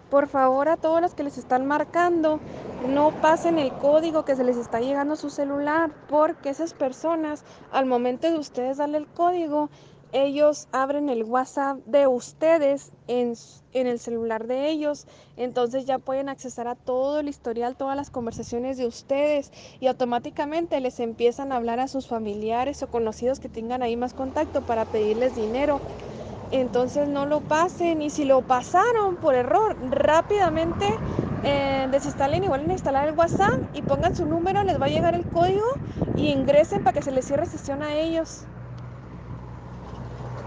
Por favor, a todos los que les están marcando, no pasen el código que se les está llegando a su celular, porque esas personas, al momento de ustedes darle el código, ellos abren el WhatsApp de ustedes en el celular de ellos, entonces ya pueden accesar a todo el historial, todas las conversaciones de ustedes y automáticamente les empiezan a hablar a sus familiares o conocidos que tengan ahí más contacto para pedirles dinero. Entonces no lo pasen y si lo pasaron por error, rápidamente desinstalen y vuelven a instalar el WhatsApp y pongan su número, les va a llegar el código y ingresen para que se les cierre sesión a ellos.